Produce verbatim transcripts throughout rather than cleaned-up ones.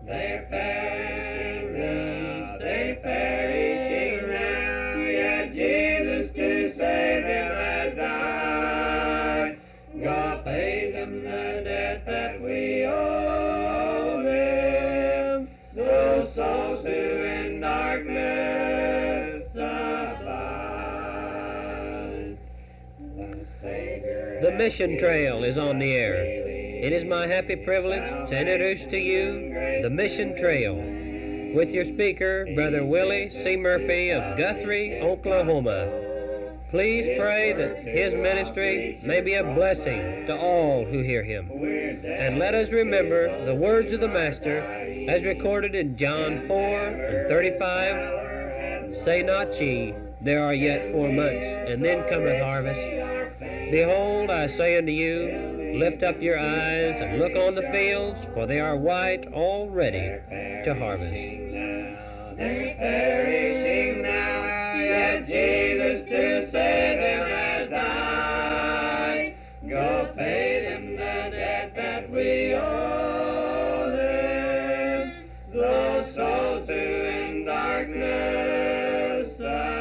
They're perishing now, they're perishing now, yet Jesus to save them has died. God paid them the debt that we owe them, those souls who in darkness abide. The Savior The mission trail is on the air. It is my happy privilege to introduce to you the Mission Trail with your speaker, Brother Willie C. Murphy of Guthrie, Oklahoma. Please pray that his ministry may be a blessing to all who hear him. And let us remember the words of the Master as recorded in John four and thirty-five. Say not ye, there are yet four months, and then cometh harvest. Behold, I say unto you, lift up your eyes and look on the fields, for they are white already to harvest. They're perishing now, yet Jesus to save them has died. Go pay them the debt that we owe them, those souls who in darkness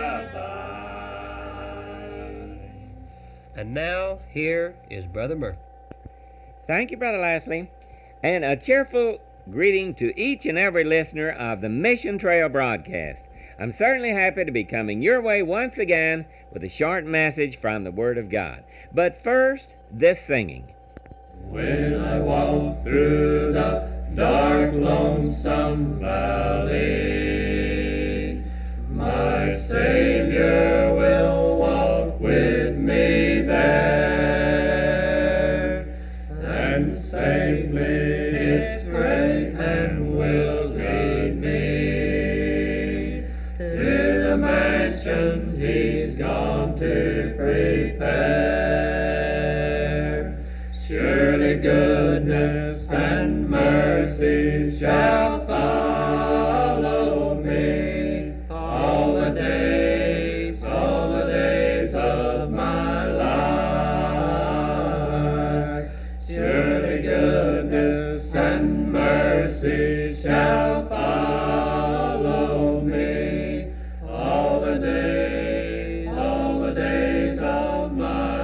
abide. And now, here is Brother Murphy. Thank you, Brother Leslie, and a cheerful greeting to each and every listener of the Mission Trail broadcast. I'm certainly happy to be coming your way once again with a short message from the Word of God. But first, this singing. When I walk through the dark, lonesome valley, my Savior will walk with me there, and safely His great hand will lead me to the mansions He's gone to prepare. Surely goodness and mercy shall follow me all the days, all the days of my life. Surely goodness and mercy shall follow me all the days, all the days of my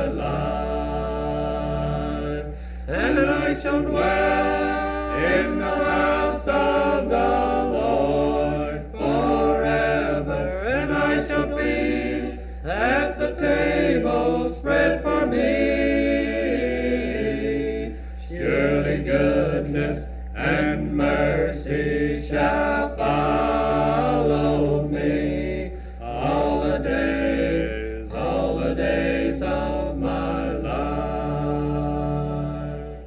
life. And I shall dwell in the house of the Lord forever, and I shall feast at the table spread for me. Surely goodness and mercy shall follow me all the days, all the days of my life.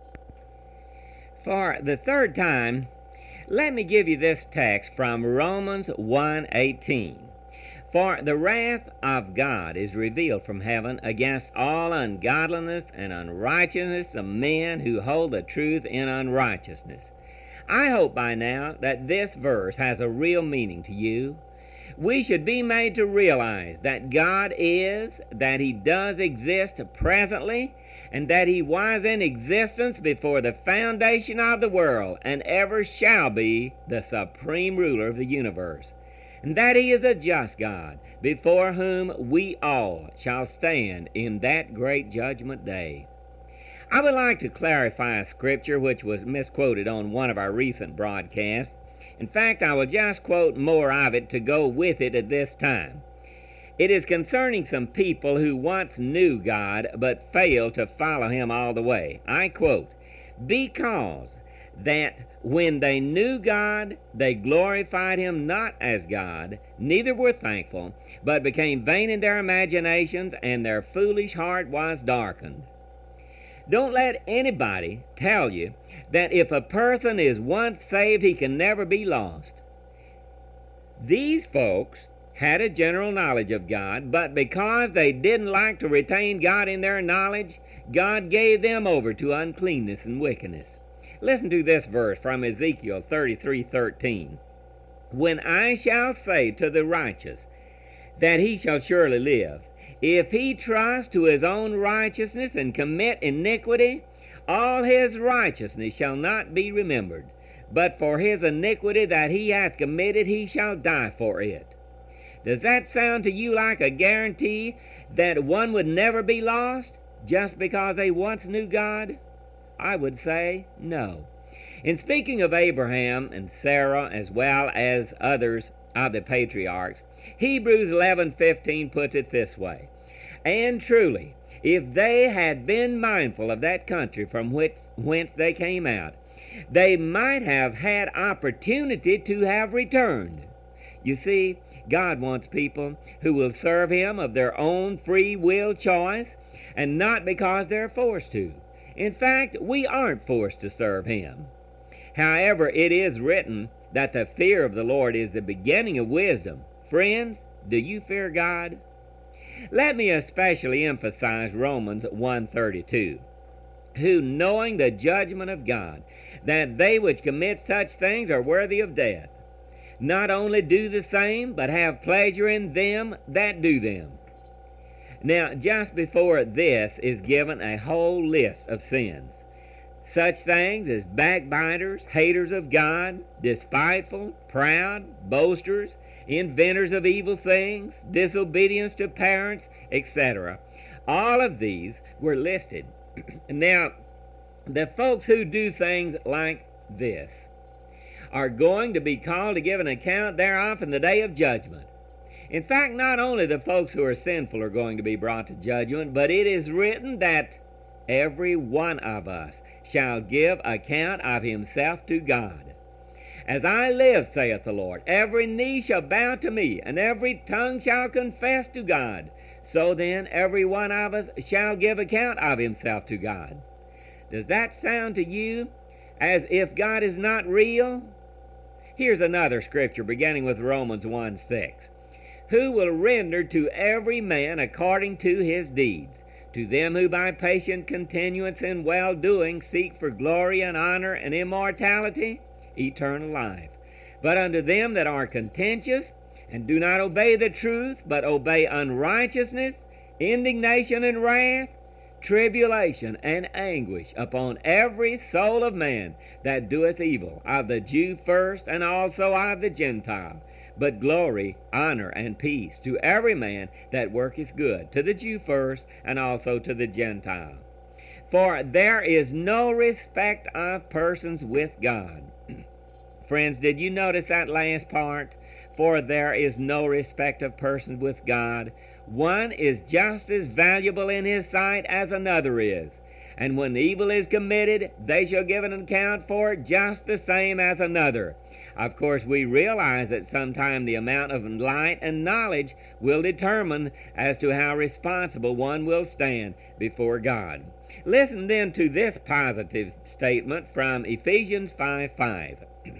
For the third time, let me give you this text from Romans one eighteen. For the wrath of God is revealed from heaven against all ungodliness and unrighteousness of men who hold the truth in unrighteousness. I hope by now that this verse has a real meaning to you. We should be made to realize that God is, that He does exist presently, and that He was in existence before the foundation of the world, and ever shall be the supreme ruler of the universe, and that He is a just God, before whom we all shall stand in that great judgment day. I would like to clarify a scripture which was misquoted on one of our recent broadcasts. In fact, I will just quote more of it to go with it at this time. It is concerning some people who once knew God but failed to follow Him all the way. I quote, "Because that when they knew God, they glorified Him not as God, neither were thankful, but became vain in their imaginations, and their foolish heart was darkened." Don't let anybody tell you that if a person is once saved, he can never be lost. These folks had a general knowledge of God, but because they didn't like to retain God in their knowledge, God gave them over to uncleanness and wickedness. Listen to this verse from Ezekiel thirty-three thirteen. "When I shall say to the righteous that he shall surely live, if he trust to his own righteousness and commit iniquity, all his righteousness shall not be remembered. but for his iniquity that he hath committed he shall die for it. Does that sound to you like a guarantee that one would never be lost just because they once knew God? I would say no. In speaking of Abraham and Sarah as well as others of the patriarchs, Hebrews eleven fifteen puts it this way, "And truly, if they had been mindful of that country from which, whence they came out, they might have had opportunity to have returned." You see, God wants people who will serve Him of their own free will choice and not because they're forced to. In fact, we aren't forced to serve Him. However, it is written that the fear of the Lord is the beginning of wisdom. Friends, do you fear God? Let me especially emphasize Romans one thirty-two, "Who, knowing the judgment of God, that they which commit such things are worthy of death, not only do the same, but have pleasure in them that do them." Now, just before this is given a whole list of sins. Such things as backbiters, haters of God, despiteful, proud, boasters, inventors of evil things, disobedience to parents, et cetera. All of these were listed. Now, the folks who do things like this are going to be called to give an account thereof in the day of judgment. In fact, not only the folks who are sinful are going to be brought to judgment, but it is written that every one of us shall give account of himself to God. "As I live, saith the Lord, every knee shall bow to me, and every tongue shall confess to God. So then every one of us shall give account of himself to God." Does that sound to you as if God is not real? Here's another scripture beginning with Romans one six. "Who will render to every man according to his deeds, to them who by patient continuance in well-doing seek for glory and honor and immortality, eternal life. But unto them that are contentious, and do not obey the truth, but obey unrighteousness, indignation and wrath, tribulation and anguish upon every soul of man that doeth evil, of the Jew first, and also of the Gentile. But glory, honor, and peace to every man that worketh good, to the Jew first, and also to the Gentile. For there is no respect of persons with God." Friends, did you notice that last part? For there is no respect of persons with God. One is just as valuable in His sight as another is. And when evil is committed, they shall give an account for it just the same as another. Of course, we realize that sometime the amount of light and knowledge will determine as to how responsible one will stand before God. Listen then to this positive statement from Ephesians five five.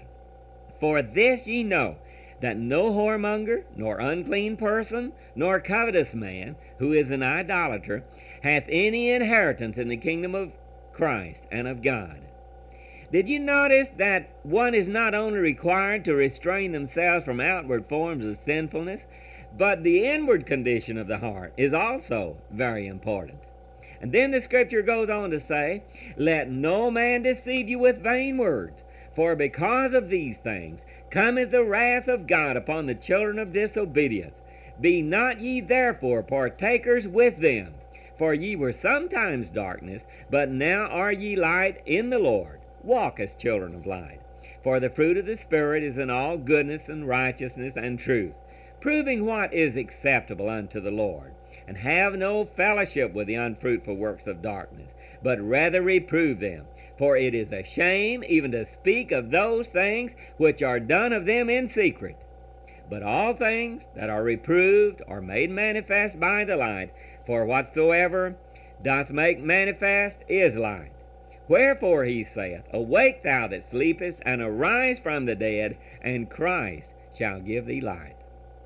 "For this ye know, that no whoremonger, nor unclean person, nor covetous man, who is an idolater, hath any inheritance in the kingdom of Christ and of God." Did you notice that one is not only required to restrain themselves from outward forms of sinfulness, but the inward condition of the heart is also very important? And then the scripture goes on to say, "Let no man deceive you with vain words, for because of these things cometh the wrath of God upon the children of disobedience. Be not ye therefore partakers with them. For ye were sometimes darkness, but now are ye light in the Lord. Walk as children of light. For the fruit of the Spirit is in all goodness and righteousness and truth, proving what is acceptable unto the Lord. And have no fellowship with the unfruitful works of darkness, but rather reprove them. For it is a shame even to speak of those things which are done of them in secret. But all things that are reproved are made manifest by the light, for whatsoever doth make manifest is light. Wherefore he saith, Awake thou that sleepest, and arise from the dead, and Christ shall give thee light."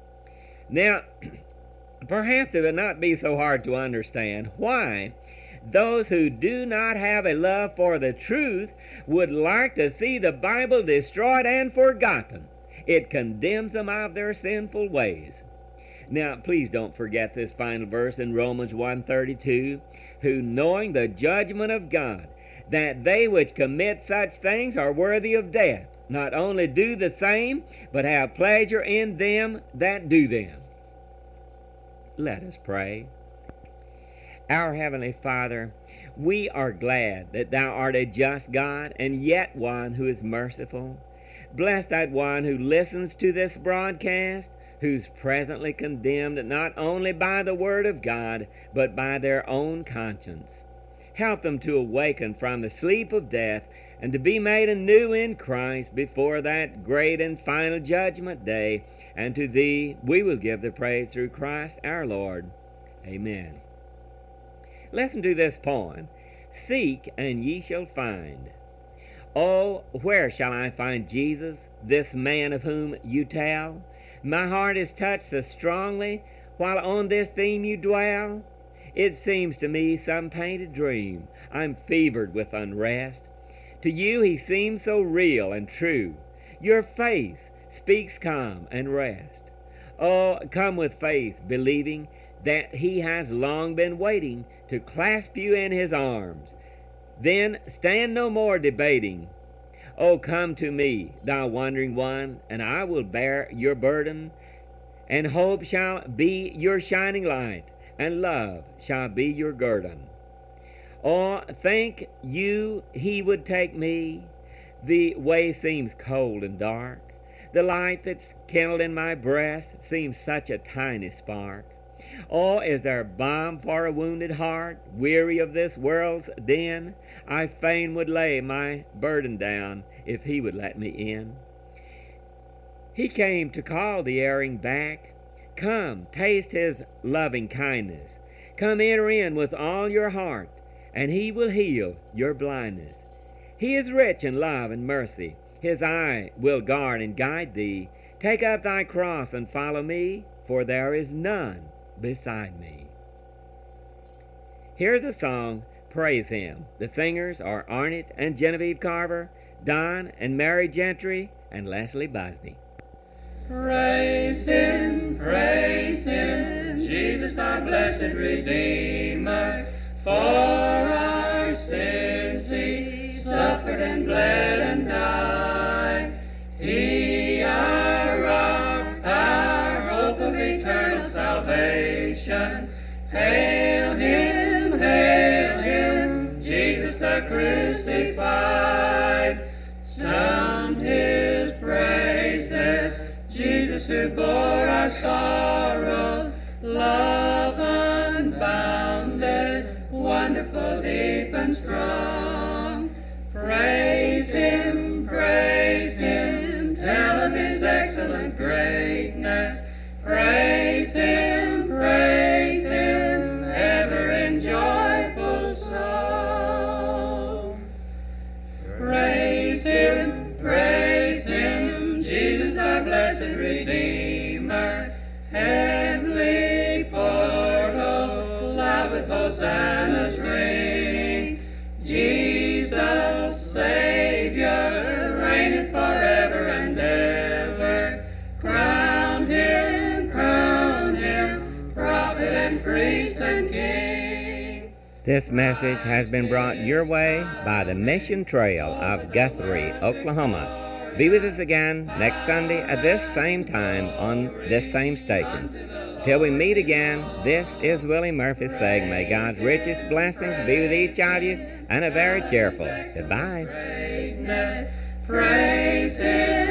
Now, perhaps it would not be so hard to understand why those who do not have a love for the truth would like to see the Bible destroyed and forgotten. It condemns them of their sinful ways. Now, please don't forget this final verse in Romans one thirty-two, "Who knowing the judgment of God, that they which commit such things are worthy of death, not only do the same, but have pleasure in them that do them. Let us pray. Our Heavenly Father, we are glad that Thou art a just God, and yet one who is merciful. Bless that one who listens to this broadcast, who's presently condemned not only by the Word of God, but by their own conscience. Help them to awaken from the sleep of death and to be made anew in Christ before that great and final judgment day. And to Thee we will give the praise through Christ our Lord. Amen. Listen to this poem. Seek, and ye shall find. Oh, where shall I find Jesus, this man of whom you tell? My heart is touched so strongly while on this theme you dwell. It seems to me some painted dream. I'm fevered with unrest. To you he seems so real and true. Your face speaks calm and rest. Oh, come with faith, believing that he has long been waiting to clasp you in his arms. Then stand no more debating. Oh, come to me, thou wandering one, and I will bear your burden, and hope shall be your shining light, and love shall be your guerdon. Oh, think you he would take me? The way seems cold and dark. The light that's kindled in my breast seems such a tiny spark. Oh, is there balm for a wounded heart, weary of this world's din? I fain would lay my burden down if he would let me in. He came to call the erring back. Come, taste his loving kindness. Come, enter in with all your heart, and he will heal your blindness. He is rich in love and mercy. His eye will guard and guide thee. Take up thy cross and follow me, for there is none beside me. Here's a song, Praise Him. The singers are Arnett and Genevieve Carver, Don and Mary Gentry, and Leslie Busby. Praise Him, praise Him, Jesus our blessed Redeemer. For our sins He suffered and bled and died. He our rock, our hope of eternal salvation. Hail Him, hail Him, Jesus the crucified. Sound His praises, Jesus who bore our sorrows. Love unbounded, wonderful, deep and strong. Praise Him, praise Him, tell of His excellent greatness. Praise Him, praise Him, ever in joyful song. Praise Him, praise Him, Jesus our blessed Redeemer. Heavenly portals loud with hosannas ring. Jesus, Savior, reigneth forever and ever. Crown Him, crown Him, prophet and priest and king. This message has been brought your way by the Mission Trail of Guthrie, Oklahoma. Be with us again next Sunday at this same time on this same station. Till we meet again, this is Willie Murphy saying, may God's richest blessings be with each of you, and a very cheerful goodbye. Praise Him.